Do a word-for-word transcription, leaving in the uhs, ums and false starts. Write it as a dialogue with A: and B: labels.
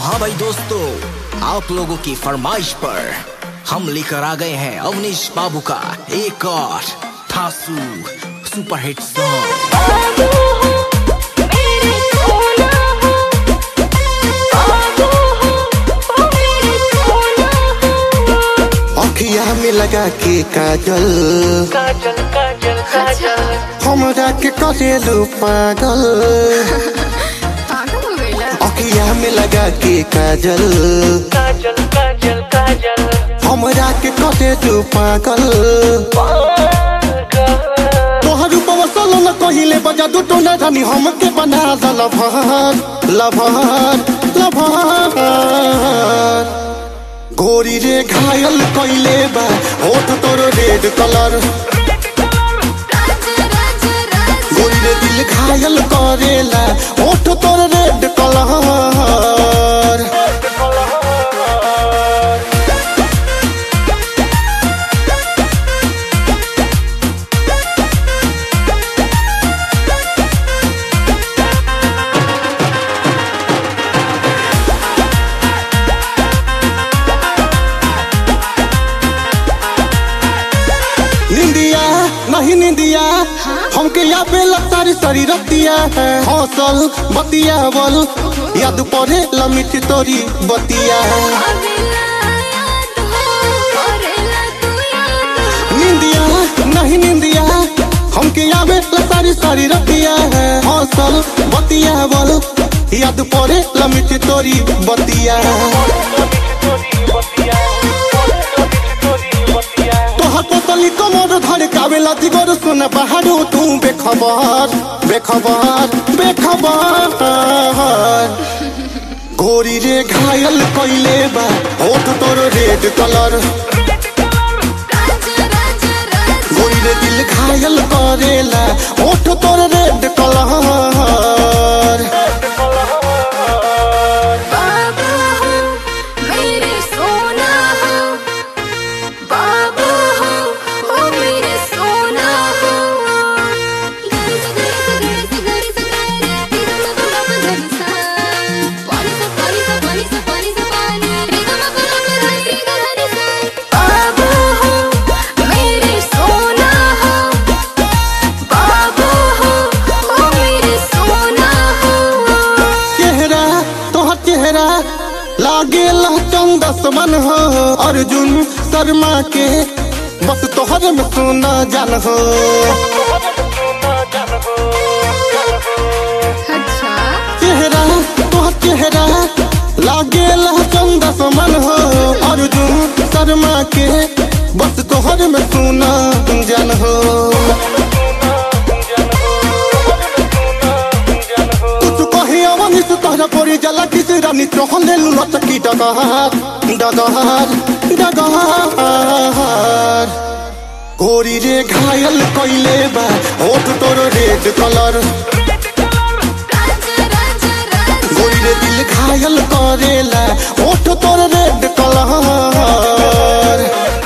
A: हाँ भाई दोस्तों, आप लोगों की फरमाइश पर हम लेकर आ गए हैं अवनीश बाबू का एक और थासू सुपरहिट सॉन्ग।
B: अखिया में लगा के काजल
C: काजल काजल काजल
B: हमरा के करेलू पागल। अखिया में लगा के काजल
C: काजल काजल काजल
B: हमरा के करेलू पागल। तोहर बवसल न कहिले बजा दुटो न रानी हमके बना द लभार लभार लभार। गोरी रे घायल कइले बा होठ तोर रेड कलर। गोरी रे दिल घायल करेला होठ तोर रेड कलर। निंदिया नहीं निंदिया हमके या पे सारी सारी रतिया है। हौसल बतिया बल याद पड़े लमिट तोरी बतिया। निंदिया नहीं निंदिया हमके या पे सारी सारी रतिया है। हौसल बतिया बल याद पड़े लमिट तोरी बतिया। तोहली कमर धर कावेला दिगर सुन पहाड़ो तू बेखबर बेखबर बेखबर। गोरी रे घायल कइले बा होठ तोर रेड कलर। गोरी रे दिल घायल करेला होठ तोर रेड कलर। लागेला चंदस मन हो अर्जुन शर्मा के बस तोहर में सोना जान हो। चेहरा तोहर चेहरा लागेला चंदस मन हो अर्जुन शर्मा के बस तोहर में सोना जान हो। तोहरा परी जला किस रानी चहले लुलचकी डगहार डगहार डगहार। गोरी रे घायल कइले बा होठ तोर रेड कलर। गोरी रे दिल घायल करेला होठ तोर रेड कलर।